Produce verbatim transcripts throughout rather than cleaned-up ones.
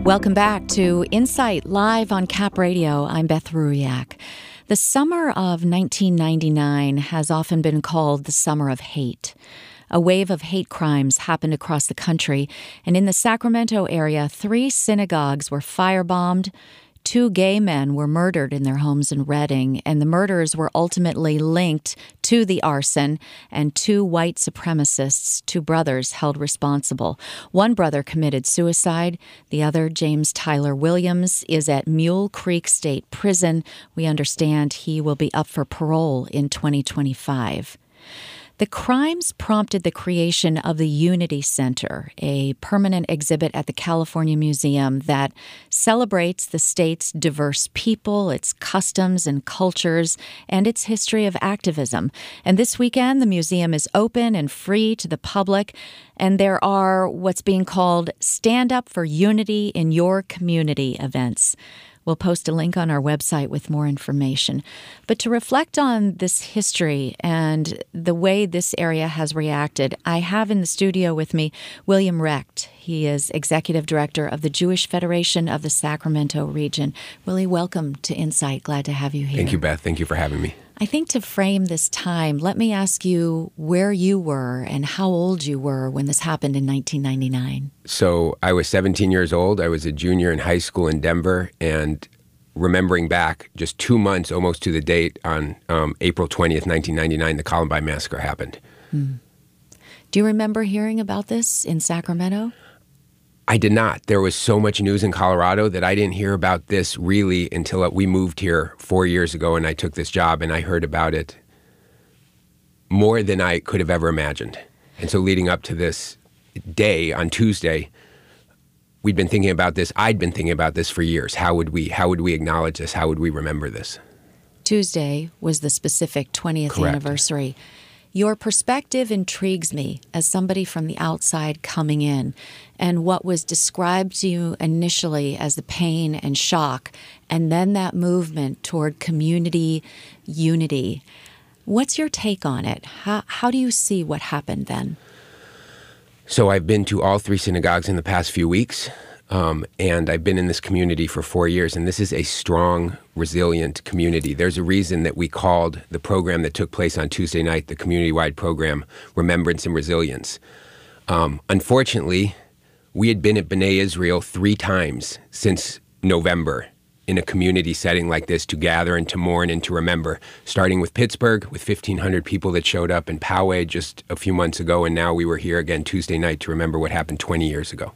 Welcome back to Insight Live on Cap Radio. I'm Beth Ruyak. The summer of nineteen ninety-nine has often been called the summer of hate. A wave of hate crimes happened across the country, and in the Sacramento area, three synagogues were firebombed. Two gay men were murdered in their homes in Redding, and the murders were ultimately linked to the arson, and two white supremacists, two brothers, held responsible. One brother committed suicide. The other, James Tyler Williams, is at Mule Creek State Prison. We understand he will be up for parole in twenty twenty-five. The crimes prompted the creation of the Unity Center, a permanent exhibit at the California Museum that celebrates the state's diverse people, its customs and cultures, and its history of activism. And this weekend, the museum is open and free to the public, and there are what's being called Stand Up for Unity in Your Community events. We'll post a link on our website with more information. But to reflect on this history and the way this area has reacted, I have in the studio with me William Recht. He is Executive Director of the Jewish Federation of the Sacramento region. Willie, welcome to Insight. Glad to have you here. Thank you, Beth. Thank you for having me. I think to frame this time, let me ask you where you were and how old you were when this happened in nineteen ninety-nine. So I was seventeen years old. I was a junior in high school in Denver, and remembering back just two months almost to the date on um, April twentieth, nineteen ninety-nine, the Columbine Massacre happened. Hmm. Do you remember hearing about this in Sacramento? I did not. There was so much news in Colorado that I didn't hear about this really until we moved here four years ago and I took this job, and I heard about it more than I could have ever imagined. And so leading up to this day on Tuesday, we'd been thinking about this. I'd been thinking about this for years. How would we, how would we acknowledge this? How would we remember this? Tuesday was the specific twentieth Correct. Anniversary. Your perspective intrigues me as somebody from the outside coming in, and what was described to you initially as the pain and shock, and then that movement toward community unity. What's your take on it? How, how do you see what happened then? So I've been to all three synagogues in the past few weeks. Um, and I've been in this community for four years, and this is a strong, resilient community. There's a reason that we called the program that took place on Tuesday night the community-wide program, Remembrance and Resilience. Um, unfortunately, we had been at B'nai Israel three times since November in a community setting like this to gather and to mourn and to remember, starting with Pittsburgh with fifteen hundred people that showed up, in Poway just a few months ago, and now we were here again Tuesday night to remember what happened twenty years ago.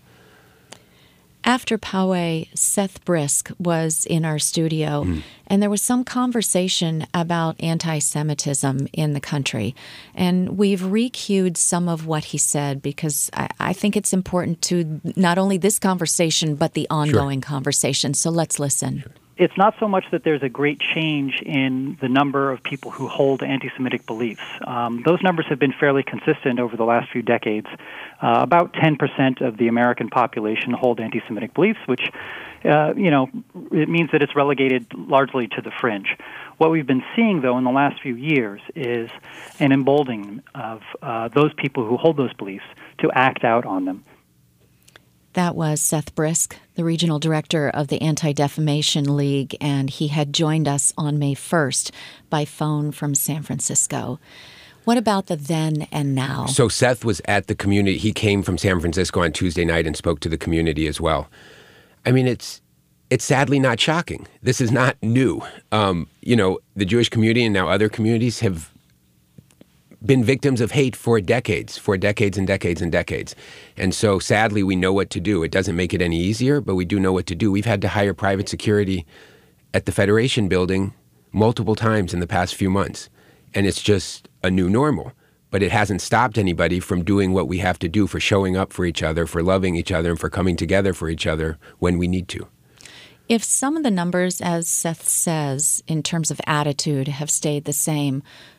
After Poway, Seth Brisk was in our studio, mm. and there was some conversation about anti-Semitism in the country. And we've recued some of what he said because I, I think it's important to not only this conversation, but the ongoing sure. conversation. So let's listen. Sure. It's not so much that there's a great change in the number of people who hold anti-Semitic beliefs. Um, those numbers have been fairly consistent over the last few decades. Uh, about ten percent of the American population hold anti-Semitic beliefs, which, uh, you know, it means that it's relegated largely to the fringe. What we've been seeing, though, in the last few years is an emboldening of uh, those people who hold those beliefs to act out on them. That was Seth Brisk, the regional director of the Anti-Defamation League, and he had joined us on May first by phone from San Francisco. What about the then and now? So Seth was at the community. He came from San Francisco on Tuesday night and spoke to the community as well. I mean, it's it's sadly not shocking. This is not new. Um, you know, the Jewish community and now other communities have been victims of hate for decades, for decades and decades and decades. And so sadly, we know what to do. It doesn't make it any easier, but we do know what to do. We've had to hire private security at the Federation building multiple times in the past few months. And it's just a new normal. But it hasn't stopped anybody from doing what we have to do, for showing up for each other, for loving each other, and for coming together for each other when we need to. If some of the numbers, as Seth says, in terms of attitude have stayed the same,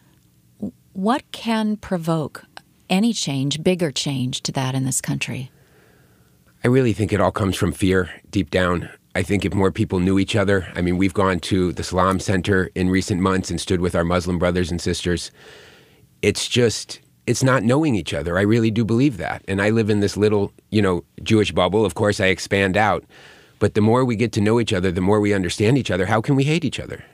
what can provoke any change, bigger change to that in this country? I really think it all comes from fear deep down. I think if more people knew each other, I mean, we've gone to the Salam Center in recent months and stood with our Muslim brothers and sisters. It's just, it's not knowing each other. I really do believe that. And I live in this little, you know, Jewish bubble. Of course, I expand out. But the more we get to know each other, the more we understand each other. How can we hate each other?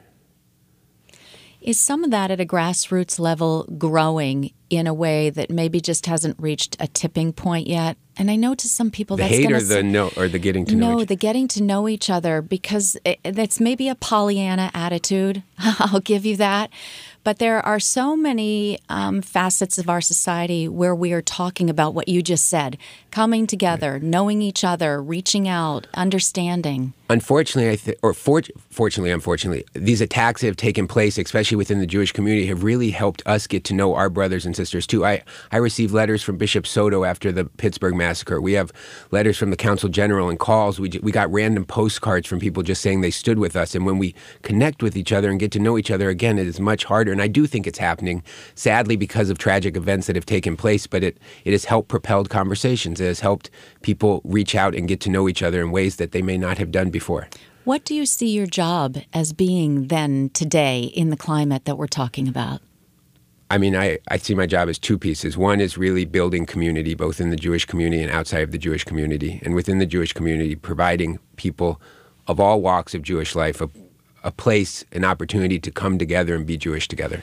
Is some of that at a grassroots level growing in a way that maybe just hasn't reached a tipping point yet? And I know to some people the that's hate gonna or the no or the getting to know no, each the getting to know each other, because it, that's maybe a Pollyanna attitude. I'll give you that. But there are so many um, facets of our society where we are talking about what you just said, coming together, right. knowing each other, reaching out, understanding. Unfortunately, I th- or for- fortunately, unfortunately, these attacks that have taken place, especially within the Jewish community, have really helped us get to know our brothers and sisters too. I, I received letters from Bishop Soto after the Pittsburgh massacre. We have letters from the Council General and calls. We, we got random postcards from people just saying they stood with us. And when we connect with each other and get to know each other again, it is much harder. And I do think it's happening, sadly, because of tragic events that have taken place. But it, it has helped propelled conversations. It has helped people reach out and get to know each other in ways that they may not have done before. What do you see your job as being then today in the climate that we're talking about? I mean, I, I see my job as two pieces. One is really building community, both in the Jewish community and outside of the Jewish community. And within the Jewish community, providing people of all walks of Jewish life a, a place, an opportunity to come together and be Jewish together.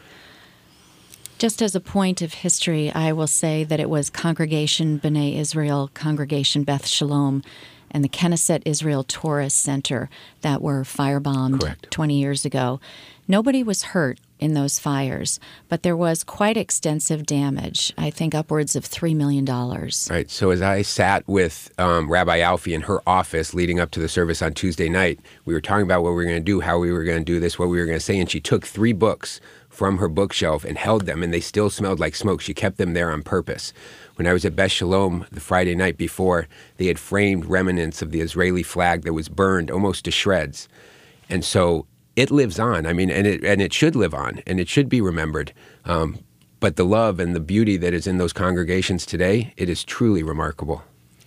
Just as a point of history, I will say that it was Congregation B'nai Israel, Congregation Beth Shalom, and the Knesset Israel Tourist Center that were firebombed Correct. twenty years ago. Nobody was hurt in those fires, but there was quite extensive damage, I think upwards of three million dollars. Right. So as I sat with um, Rabbi Alfie in her office leading up to the service on Tuesday night, we were talking about what we were going to do, how we were going to do this, what we were going to say, and she took three books from her bookshelf and held them, and they still smelled like smoke. She kept them there on purpose. When I was at Beth Shalom the Friday night before, they had framed remnants of the Israeli flag that was burned almost to shreds. And so it lives on. I mean, and it and it should live on, and it should be remembered. Um, but the love and the beauty that is in those congregations today, it is truly remarkable.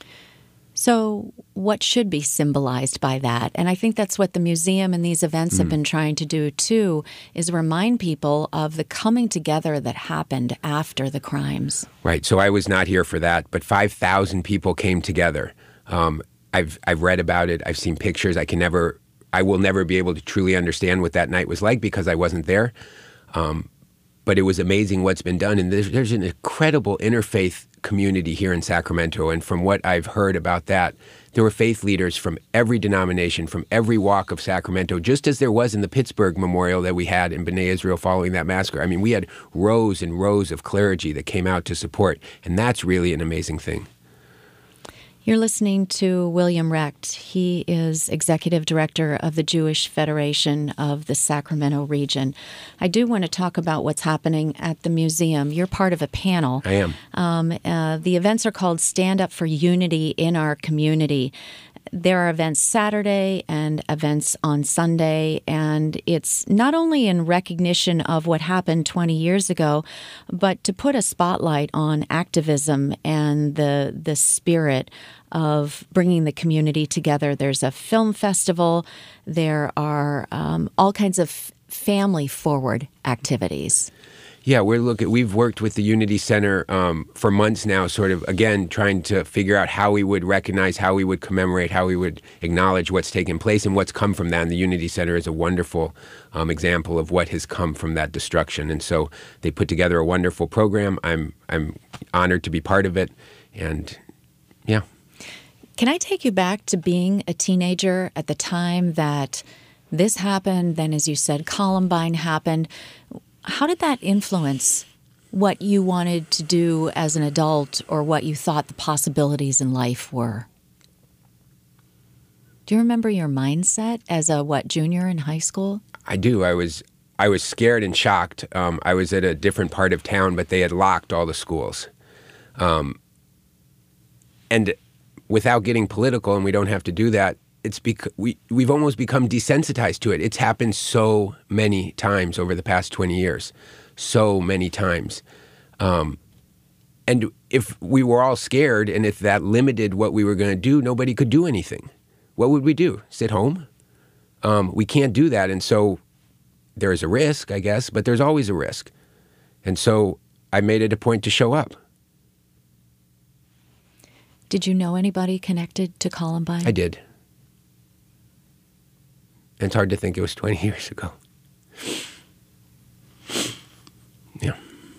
So what should be symbolized by that? And I think that's what the museum and these events mm. have been trying to do, too, is remind people of the coming together that happened after the crimes. Right. So I was not here for that, but five thousand people came together. Um, I've I've read about it. I've seen pictures. I can never, I will never be able to truly understand what that night was like because I wasn't there. Um, but it was amazing what's been done. And there's, there's an incredible interfaith community here in Sacramento. And from what I've heard about that, there were faith leaders from every denomination, from every walk of Sacramento, just as there was in the Pittsburgh memorial that we had in B'nai Israel following that massacre. I mean, we had rows and rows of clergy that came out to support. And that's really an amazing thing. You're listening to William Recht. He is Executive Director of the Jewish Federation of the Sacramento region. I do want to talk about what's happening at the museum. You're part of a panel. I am. Um, uh, the events are called Stand Up for Unity in Our Community. There are events Saturday and events on Sunday, and it's not only in recognition of what happened twenty years ago, but to put a spotlight on activism and the the spirit of bringing the community together. There's a film festival. There are um, all kinds of family-forward activities. Yeah, we're looking. We've worked with the Unity Center um, for months now, sort of, again, trying to figure out how we would recognize, how we would commemorate, how we would acknowledge what's taken place and what's come from that. And the Unity Center is a wonderful um, example of what has come from that destruction. And so they put together a wonderful program. I'm I'm honored to be part of it. And, yeah. Can I take you back to being a teenager at the time that this happened, then, as you said, Columbine happened? How did that influence what you wanted to do as an adult or what you thought the possibilities in life were? Do you remember your mindset as a, what, junior in high school? I do. I was I was scared and shocked. Um, I was at a different part of town, but they had locked all the schools. Um, and without getting political, and we don't have to do that, it's bec- we, we've almost become desensitized to it. It's happened so many times over the past twenty years. So many times. Um, and if we were all scared and if that limited what we were going to do, nobody could do anything. What would we do? Sit home? Um, we can't do that. And so there's a risk, I guess, but there's always a risk. And so I made it a point to show up. Did you know anybody connected to Columbine? I did. And it's hard to think it was twenty years ago. Yeah.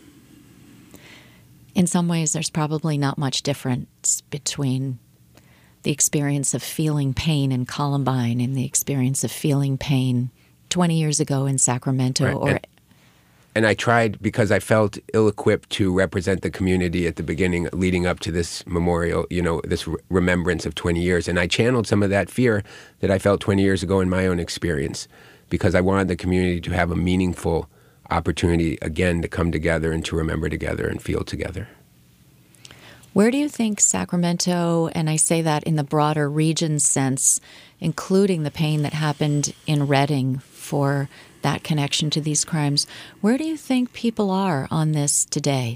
In some ways, there's probably not much difference between the experience of feeling pain in Columbine and the experience of feeling pain twenty years ago in Sacramento. Right. Or and, and I tried, because I felt ill-equipped to represent the community at the beginning, leading up to this memorial, you know, this re- remembrance of twenty years. And I channeled some of that fear that I felt twenty years ago in my own experience, because I wanted the community to have a meaningful opportunity again to come together and to remember together and feel together. Where do you think Sacramento, and I say that in the broader region sense, including the pain that happened in Redding for that connection to these crimes, where do you think people are on this today?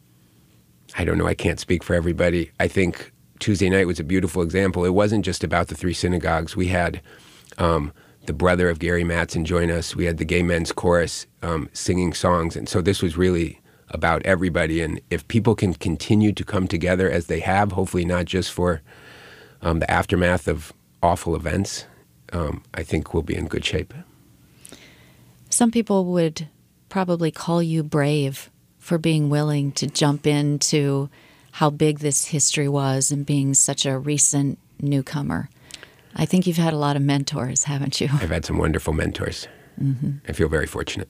I don't know. I can't speak for everybody. I think Tuesday night was a beautiful example. It wasn't just about the three synagogues. We had um, the brother of Gary Mattson join us. We had the Gay Men's Chorus um, singing songs. And so this was really about everybody. And if people can continue to come together as they have, hopefully not just for um, the aftermath of awful events, um, I think we'll be in good shape. Some people would probably call you brave for being willing to jump into how big this history was and being such a recent newcomer. I think you've had a lot of mentors, haven't you? I've had some wonderful mentors. Mm-hmm. I feel very fortunate.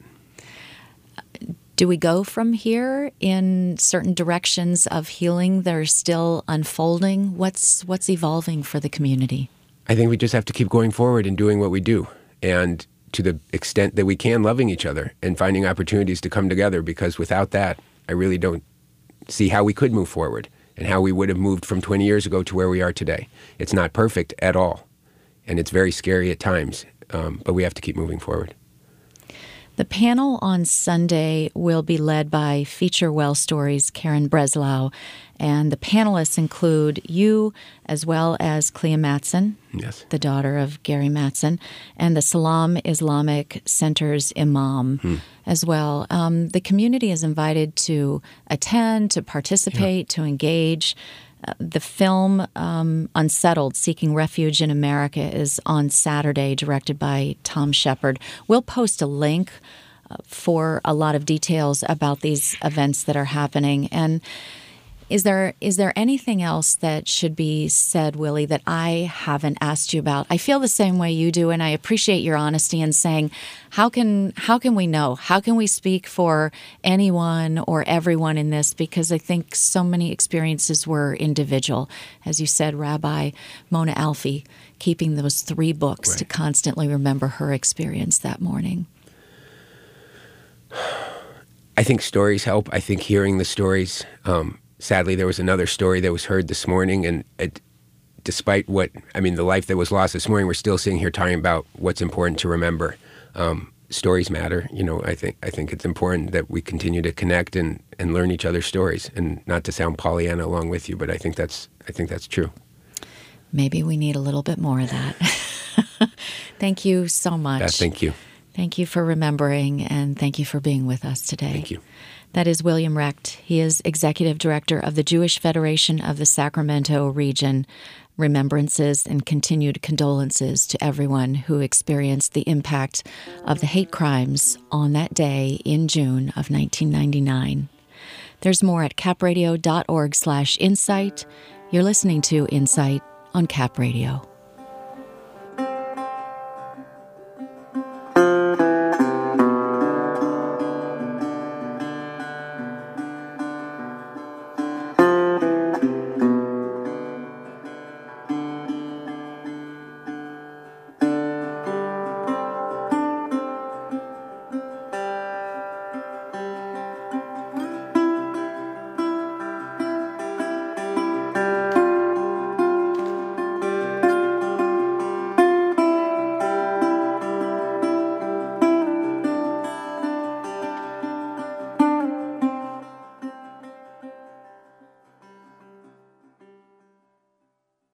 Do we go from here in certain directions of healing that are still unfolding? What's what's evolving for the community? I think we just have to keep going forward and doing what we do. And to the extent that we can, loving each other and finding opportunities to come together, because without that, I really don't see how we could move forward and how we would have moved from twenty years ago to where we are today. It's not perfect at all, and it's very scary at times, um, but we have to keep moving forward. The panel on Sunday will be led by Feature Well Stories' Karen Breslau, and the panelists include you as well as Clea Mattson, yes, the daughter of Gary Mattson, and the Salam Islamic Center's imam hmm. as well. Um, the community is invited to attend, to participate, yeah. to engage. Uh, the film um, Unsettled, Seeking Refuge in America is on Saturday, directed by Tom Shepard. We'll post a link uh, for a lot of details about these events that are happening. And is there is there anything else that should be said, Willie, that I haven't asked you about? I feel the same way you do, and I appreciate your honesty in saying, how can how can we know? How can we speak for anyone or everyone in this? Because I think so many experiences were individual. As you said, Rabbi Mona Alfie, keeping those three books right. to constantly remember her experience that morning. I think stories help. I think hearing the stories. Um, Sadly, there was another story that was heard this morning, and it, despite what, I mean, the life that was lost this morning, we're still sitting here talking about what's important to remember. Um, stories matter. You know, I think I think it's important that we continue to connect and, and learn each other's stories, and not to sound Pollyanna along with you, but I think that's I think that's true. Maybe we need a little bit more of that. Thank you so much. Yeah, thank you. Thank you for remembering, and thank you for being with us today. Thank you. That is William Recht. He is Executive Director of the Jewish Federation of the Sacramento region. Remembrances and continued condolences to everyone who experienced the impact of the hate crimes on that day in June of nineteen ninety-nine. There's more at capradio.org slash insight. You're listening to Insight on Cap Radio.